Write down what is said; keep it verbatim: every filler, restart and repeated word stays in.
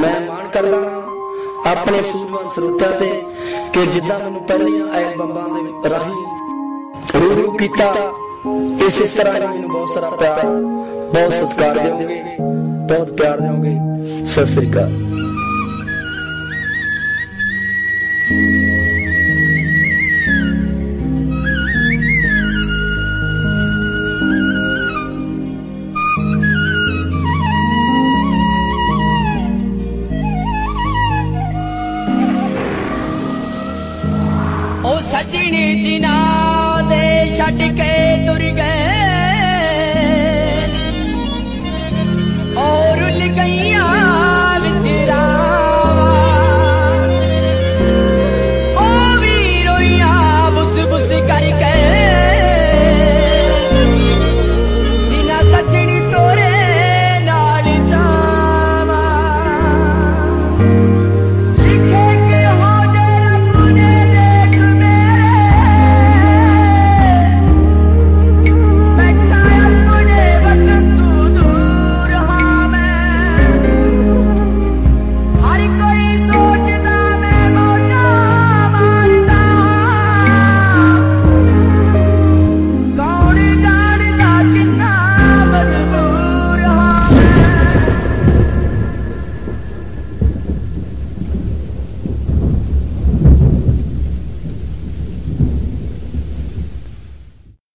मैं मान करदा अपने सूरजवान ਸਰੋਤਿਆਂ ਤੇ कि जिद्दां मैनूं पहलियां एल्बमां दे राहीं रूबरू कीता, इस इस तरह ही मैनूं बहुत सारा प्यार, बहुत सत्कार देओगे, बहुत प्यार देओगे। सत श्री अकाल। सजनी जिना दे छट के